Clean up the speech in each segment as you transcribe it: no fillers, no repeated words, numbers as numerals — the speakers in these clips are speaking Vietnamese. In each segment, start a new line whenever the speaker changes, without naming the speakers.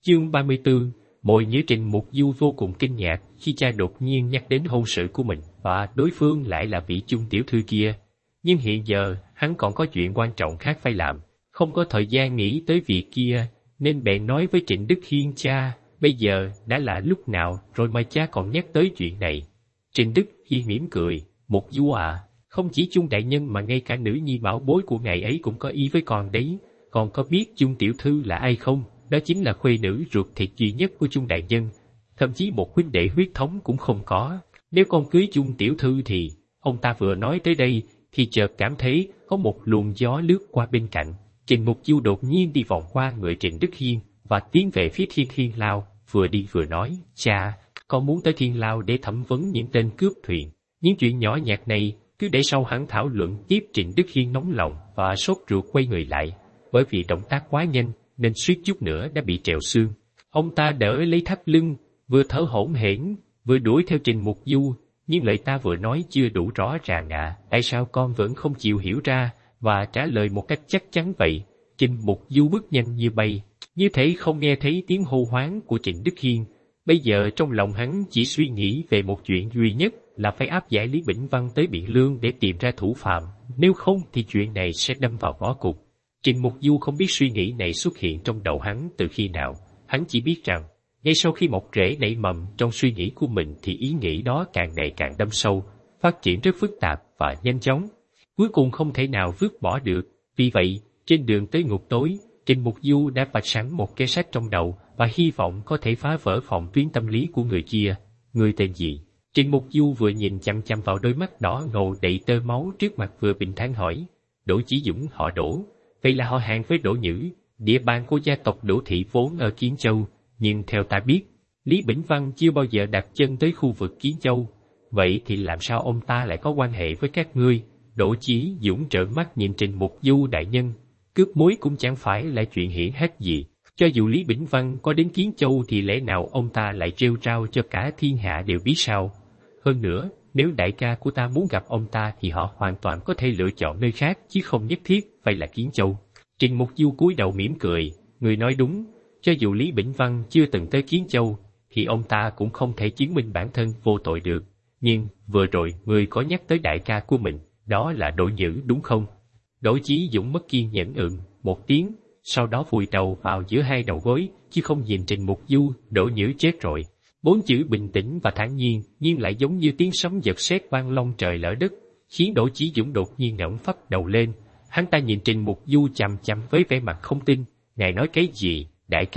Chương 34. Mội nhớ Trình Mục Du vô cùng kinh ngạc khi cha đột nhiên nhắc đến hôn sự của mình và đối phương lại là vị chung tiểu thư kia. Nhưng hiện giờ hắn còn có chuyện quan trọng khác phải làm, không có thời gian nghĩ tới việc kia, nên bèn nói với Trịnh Đức Hiên: cha, bây giờ đã là lúc nào rồi mà cha còn nhắc tới chuyện này? Trịnh Đức Hiên mỉm cười: Mục Du à, không chỉ chung đại nhân mà ngay cả nữ nhi bảo bối của ngài ấy cũng có ý với con đấy. Con có biết chung tiểu thư là ai không? Đó chính là khuê nữ ruột thịt duy nhất của chung đại nhân, thậm chí một huynh đệ huyết thống cũng không có. Nếu con cưới chung tiểu thư thì... Ông ta vừa nói tới đây thì chợt cảm thấy có một luồng gió lướt qua bên cạnh. Trình Mục Du đột nhiên đi vòng qua người Trịnh Đức Hiên và tiến về phía Thiên Lao, vừa đi vừa nói: cha, con muốn tới Thiên Lao để thẩm vấn những tên cướp thuyền. Những chuyện nhỏ nhặt này cứ để sau hắn thảo luận tiếp. Trịnh Đức Hiên nóng lòng và sốt ruột quay người lại, bởi vì động tác quá nhanh nên suýt chút nữa đã bị trèo xương. Ông ta đỡ lấy thắt lưng, vừa thở hổn hển vừa đuổi theo Trình Mục Du. Nhưng lời ta vừa nói chưa đủ rõ ràng à? Tại sao con vẫn không chịu hiểu ra và trả lời một cách chắc chắn vậy? Trình Mục Du bước nhanh như bay, như thể không nghe thấy tiếng hô hoán của Trịnh Đức Hiên. Bây giờ trong lòng hắn chỉ suy nghĩ về một chuyện duy nhất là phải áp giải Lý Bỉnh Văn tới Biện Lương để tìm ra thủ phạm, nếu không thì chuyện này sẽ đâm vào vỏ cục. Trình Mục Du không biết suy nghĩ này xuất hiện trong đầu hắn từ khi nào, hắn chỉ biết rằng ngay sau khi mọc rễ nảy mầm trong suy nghĩ của mình thì ý nghĩ đó càng ngày càng đâm sâu, phát triển rất phức tạp và nhanh chóng, cuối cùng không thể nào vứt bỏ được. Vì vậy, trên đường tới ngục tối, Trình Mục Du đã vạch sẵn một kế sách trong đầu và hy vọng có thể phá vỡ phòng tuyến tâm lý của người kia. Người tên gì? Trình Mục Du vừa nhìn chăm chăm vào đôi mắt đỏ ngầu đầy tơ máu trước mặt vừa bình thản hỏi: Đỗ Chí Dũng, họ Đỗ. Vậy là họ hàng với Đỗ Nhữ, địa bàn của gia tộc Đỗ Thị vốn ở Kiến Châu. Nhưng theo ta biết, Lý Bỉnh Văn chưa bao giờ đặt chân tới khu vực Kiến Châu. Vậy thì làm sao ông ta lại có quan hệ với các ngươi? Đỗ Chí Dũng trợn mắt nhìn Trình Mục Du: đại nhân, cướp muối cũng chẳng phải là chuyện hiển hách gì. Cho dù Lý Bỉnh Văn có đến Kiến Châu thì lẽ nào ông ta lại rêu rao cho cả thiên hạ đều biết sao? Hơn nữa, nếu đại ca của ta muốn gặp ông ta thì họ hoàn toàn có thể lựa chọn nơi khác chứ không nhất thiết phải là Kiến Châu. Trình Mục Du cúi đầu mỉm cười: người nói đúng. Cho dù Lý Bỉnh Văn chưa từng tới Kiến Châu, thì ông ta cũng không thể chứng minh bản thân vô tội được. Nhưng vừa rồi người có nhắc tới đại ca của mình, đó là Đỗ Nhữ đúng không? Đỗ Chí Dũng mất kiên nhẫn một tiếng, sau đó vùi đầu vào giữa hai đầu gối, chứ không nhìn Trình Mục Du. Đỗ Nhữ chết rồi. 4 chữ bình tĩnh và thản nhiên, nhưng lại giống như tiếng sấm giật sét vang long trời lở đất, khiến Đỗ Chí Dũng đột nhiên ngẩng phát đầu lên. Hắn ta nhìn Trình Mục Du chằm chằm với vẻ mặt không tin. Ngài nói cái gì? Đại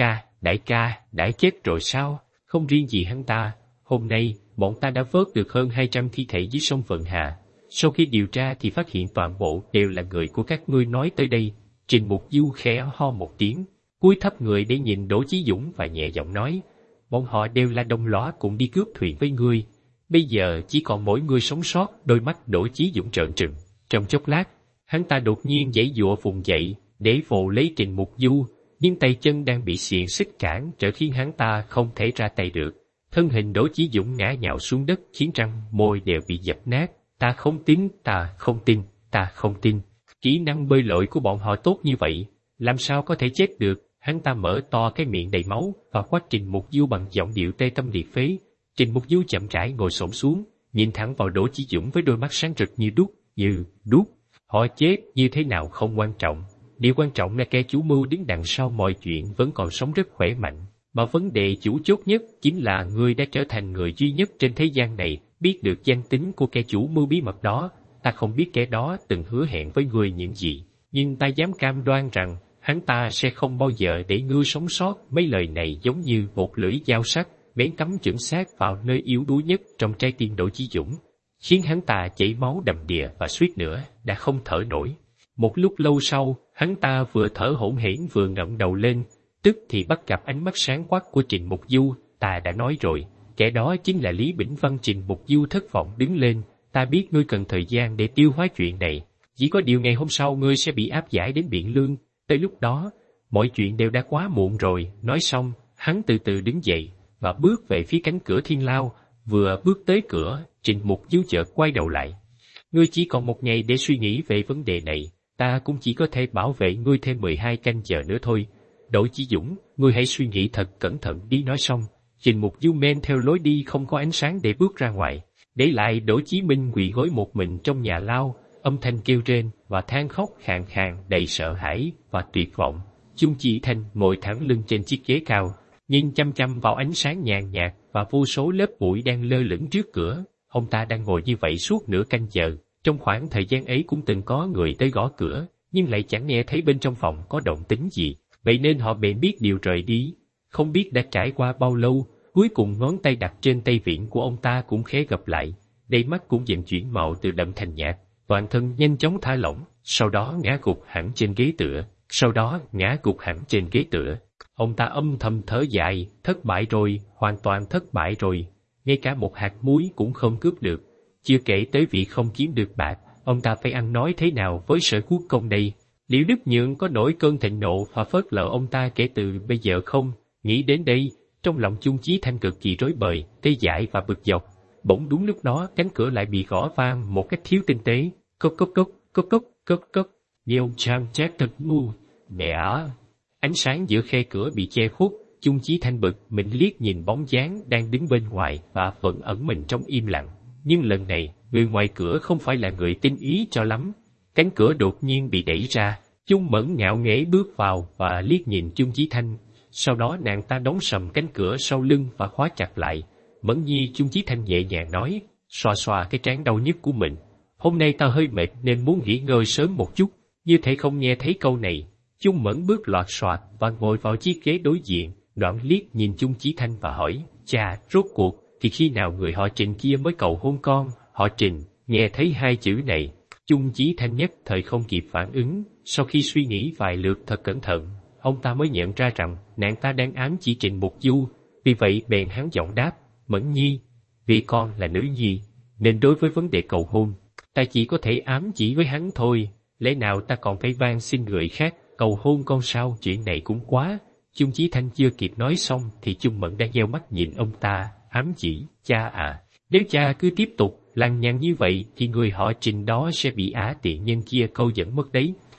ca, đã chết rồi sao? Không riêng gì hắn ta, hôm nay, bọn ta đã vớt được hơn 200 thi thể dưới sông Vận Hà. Sau khi điều tra thì phát hiện toàn bộ đều là người của các ngươi nói tới đây. Trình Mục Du khẽ ho một tiếng, cúi thấp người để nhìn Đỗ Chí Dũng và nhẹ giọng nói: bọn họ đều là đồng lõa cùng đi cướp thuyền với ngươi. Bây giờ chỉ còn mỗi ngươi sống sót. Đôi mắt Đỗ Chí Dũng trợn trừng. Trong chốc lát, hắn ta đột nhiên giãy giụa vùng dậy để vồ lấy Trình Mục Du, nhưng tay chân đang bị xiềng xích cản trở khiến hắn ta không thể ra tay được. Thân hình Đỗ Chí Dũng ngã nhào xuống đất khiến răng môi đều bị dập nát. Ta không tin. Kỹ năng bơi lội của bọn họ tốt như vậy, làm sao có thể chết được? Hắn ta mở to cái miệng đầy máu và quát Trình Mục Du bằng giọng điệu tê tâm liệt phế. Trình Mục Du chậm rãi ngồi xổm xuống, nhìn thẳng vào Đỗ Chí Dũng với đôi mắt sáng rực như đuốc. Họ chết như thế nào không quan trọng. Điều quan trọng là kẻ chủ mưu đứng đằng sau mọi chuyện vẫn còn sống rất khỏe mạnh. Mà vấn đề chủ chốt nhất chính là ngươi đã trở thành người duy nhất trên thế gian này biết được danh tính của kẻ chủ mưu bí mật đó. Ta không biết kẻ đó từng hứa hẹn với ngươi những gì, nhưng ta dám cam đoan rằng hắn ta sẽ không bao giờ để ngươi sống sót. Mấy lời này giống như một lưỡi dao sắc bén cắm chuẩn xác vào nơi yếu đuối nhất trong trái tim Đỗ Chí Dũng, khiến hắn ta chảy máu đầm đìa và suýt nữa đã không thở nổi. Một lúc lâu sau, hắn ta vừa thở hổn hển vừa ngẩng đầu lên, tức thì bắt gặp ánh mắt sáng quắc của Trình Mục Du. Ta đã nói rồi, kẻ đó chính là Lý Bỉnh Văn. Trình Mục Du thất vọng đứng lên. Ta biết ngươi cần thời gian để tiêu hóa chuyện này, chỉ có điều ngày hôm sau ngươi sẽ bị áp giải đến Biện Lương. Tới lúc đó, mọi chuyện đều đã quá muộn rồi. Nói xong, hắn từ từ đứng dậy và bước về phía cánh cửa Thiên Lao. Vừa bước tới cửa, Trình Mục Du chợt quay đầu lại. Ngươi chỉ còn một ngày để suy nghĩ về vấn đề này. Ta cũng chỉ có thể bảo vệ ngươi thêm 12 canh giờ nữa thôi. Đỗ Chí Dũng, ngươi hãy suy nghĩ thật cẩn thận đi. Nói xong, Trình Mục Du men theo lối đi không có ánh sáng để bước ra ngoài, để lại Đỗ Chí Minh quỳ gối một mình trong nhà lao, âm thanh kêu rên và than khóc khàn khàn đầy sợ hãi và tuyệt vọng. Chung Chí Thanh ngồi thẳng lưng trên chiếc ghế cao, nhìn chăm chăm vào ánh sáng nhàn nhạt và vô số lớp bụi đang lơ lửng trước cửa. Ông ta đang ngồi như vậy suốt nửa canh giờ. Trong khoảng thời gian ấy cũng từng có người tới gõ cửa, nhưng lại chẳng nghe thấy bên trong phòng có động tĩnh gì, vậy nên họ bèn biết điều rời đi. Không biết đã trải qua bao lâu, cuối cùng ngón tay đặt trên tay vịn của ông ta cũng khẽ gập lại, đầy mắt cũng dần chuyển màu từ đậm thành nhạt, toàn thân nhanh chóng thả lỏng, sau đó ngã gục hẳn trên ghế tựa. Ông ta âm thầm thở dài, thất bại rồi, hoàn toàn thất bại rồi, ngay cả một hạt muối cũng không cướp được. Chưa kể tới việc không kiếm được bạc, ông ta phải ăn nói thế nào với Sở Quốc Công đây? Liệu Đức Nhượng có nổi cơn thịnh nộ và phớt lờ ông ta kể từ bây giờ không? Nghĩ đến đây, trong lòng Chung Chí Thanh cực kỳ rối bời, tê dại và bực dọc. Bỗng đúng lúc đó cánh cửa lại bị gõ vang một cách thiếu tinh tế. Cốc cốc cốc, cốc cốc, cốc cốc. Nhiều trang chát thật ngu. Mẹ á! Ánh sáng giữa khe cửa bị che khuất. Chung Chí Thanh bực mình liếc nhìn bóng dáng đang đứng bên ngoài và vẫn ẩn mình trong im lặng. Nhưng lần này, người ngoài cửa không phải là người tinh ý cho lắm. Cánh cửa đột nhiên bị đẩy ra, Chung Mẫn ngạo nghễ bước vào và liếc nhìn Chung Chí Thanh. Sau đó nàng ta đóng sầm cánh cửa sau lưng và khóa chặt lại. Mẫn nhi, Chung Chí Thanh nhẹ nhàng nói, xoa xoa cái trán đau nhức của mình. Hôm nay ta hơi mệt nên muốn nghỉ ngơi sớm một chút. Như thể không nghe thấy câu này, Chung Mẫn bước loạt soạt và ngồi vào chiếc ghế đối diện, đoạn liếc nhìn Chung Chí Thanh và hỏi, chà, rốt cuộc thì khi nào người họ Trình kia mới cầu hôn con? Họ Trình, nghe thấy hai chữ này, Chung Chí Thanh nhất thời không kịp phản ứng. Sau khi suy nghĩ vài lượt thật cẩn thận, ông ta mới nhận ra rằng nàng ta đang ám chỉ Trình Mục Du. Vì vậy bèn hắn giọng đáp, Mẫn nhi, vì con là nữ nhi, nên đối với vấn đề cầu hôn, ta chỉ có thể ám chỉ với hắn thôi. Lẽ nào ta còn phải van xin người khác cầu hôn con sao? Chuyện này cũng quá. Chung Chí Thanh chưa kịp nói xong thì Chung Mẫn đã nheo mắt nhìn ông ta, ám chỉ, cha à, nếu cha cứ tiếp tục lằng nhằng như vậy thì người họ Trình đó sẽ bị ả tiện nhân kia câu dẫn mất đấy.